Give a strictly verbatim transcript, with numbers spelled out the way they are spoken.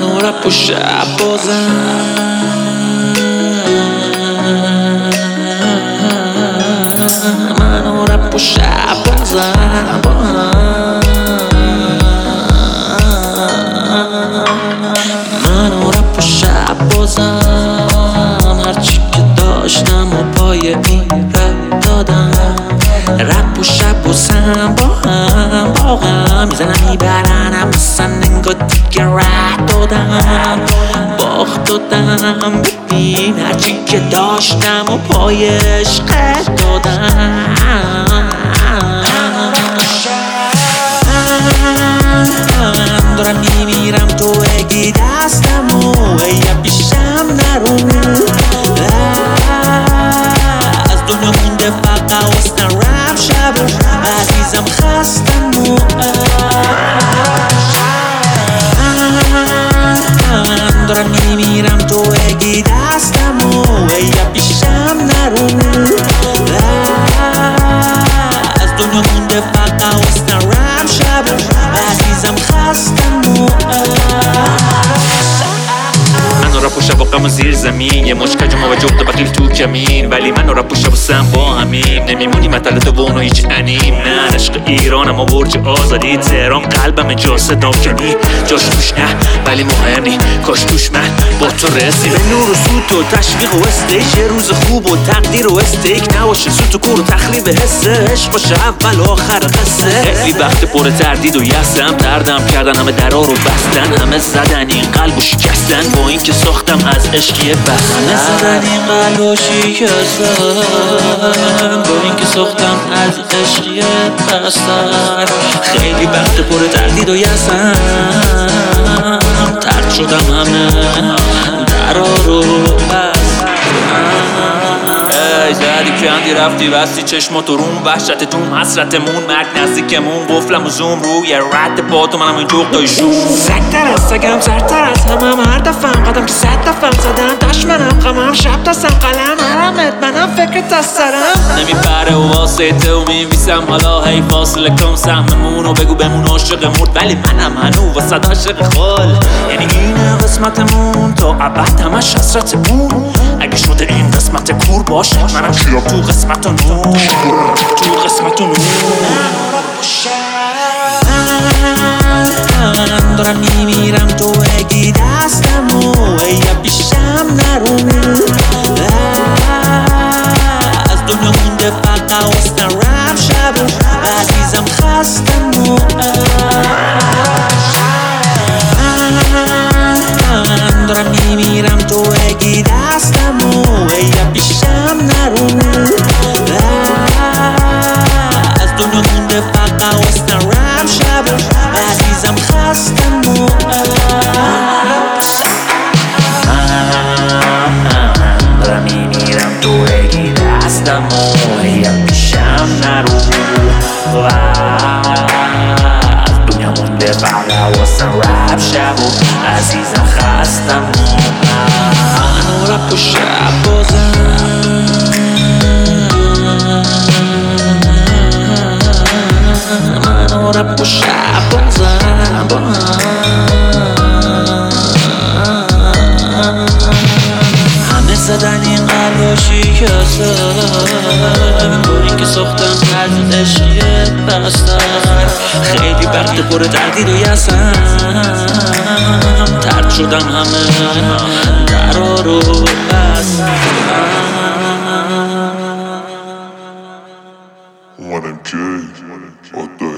منو رپ و شب بازم منو رپ و شب بازم منو رپ و شب بازم هرچی که داشتم و پای این رپ دادم رپ و شب و سم با هم با هم میزنم میبرنم مثلا انگار دیگه رپ دادم باخت دادم ببین هرچی که داشتم و پای عشق دادم من دارم میمیرم تو بگی دستم و یا پیشم نرو از دنیا مونده فقط واسه رپ شب عزیزم خستم و من دارم میمیرم تو بگی دستم و یا پیشم نرو از دنیا مونده فقط واسه رپ شب عزیزم خستم و من رپ و شب و غم زیر زمین یه مشکج ما و جفت بخیل تو کمین ولی من رپ و شب و سم با همیم نمیمونی مطلت و اونو هیچ انیم نه عشق ایرانم و برج آزادی تهران قلبم جا صدا کنی جاش توش نه ولی مهم نی کاش توش من با تو رسید نور و سوت و تشویق و استیج یه روز خوب و تقدیر و استیک نباشه سوت و کور و تخلیب حسه عشق باشه اول و آخر قصه خیلی وقت پر تردید و یسم دردم کردن همه درا رو بستن همه زدن این قلب و شکستن با این که ساختم از عشقی بس همه زدن این قلب و شکستن با این که ساختم از عشقی بستن خیلی وقت پر تردید و یسم ترد شدم همه درا رو بستن ای زدی کندی رفتی بستی چشماتو روم وحشتتون حسرتمون مرگ نزدیکمون قفلم و زوم رو یه رد پاتو منم این جوق دای شوم سگتر از سگم سرتر از همم هر دفعم قدم که صد دفعم زدم دشمنم غمم شب دستم قلم حرمت منم فکرت از سرم نمیپره و واسه تو میویسم حالا هی فاصله کن سهممون و بگو بمون عاشق مرد ولی منم هنو واسه عاشق خال یعنی این قسمتمون تا ابد همش حسرتمون اگه شده این قسمت کور باشه منم شیاب تو قسمت و نور تو قسمت و نور من دارم میمیرم تو بگی دستم و یا پیشم نرو از دنیا مونده فقط واسه رپ شب عزیزم خستم و من دارم میمیرم تو بگی دستم و یا پیشم نرو از دنیا مونده فقط واسه رپ شب عزیزم خستم و من دارم میمیرم تو بگی دستم و یا پیشم نرو از دنیا مونده فقط واسه رپ شب عزیزم خستم و منو رپ و شب بازم منو رپ و شب بازم با همه زدن این قلب و شکستن با این که ساختم از عشقی بستن خیلی وقت پر تردید و یسم ترد شدم همه درا رو بستن One M K, what the